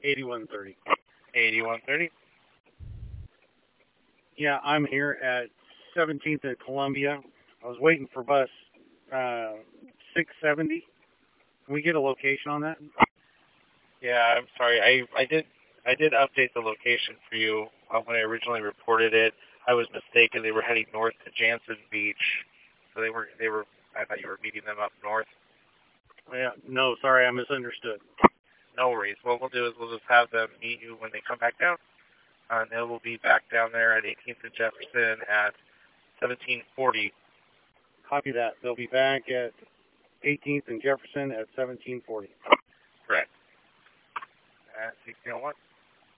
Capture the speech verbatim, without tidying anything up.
eighty-one thirty. eighty-one thirty. Yeah, I'm here at seventeenth and Columbia. I was waiting for bus uh, six seventy. Can we get a location on that? Yeah, I'm sorry. I I did I did update the location for you uh, when I originally reported it. I was mistaken. They were heading north to Jansen Beach, so they were they were. I thought you were meeting them up north. Yeah, no, sorry, I misunderstood. No worries. What we'll do is we'll just have them meet you when they come back down. Uh, and they will be back down there at eighteenth and Jefferson at seventeen forty. Copy that. They'll be back at eighteenth and Jefferson at seventeen forty. Correct. At sixteen oh one.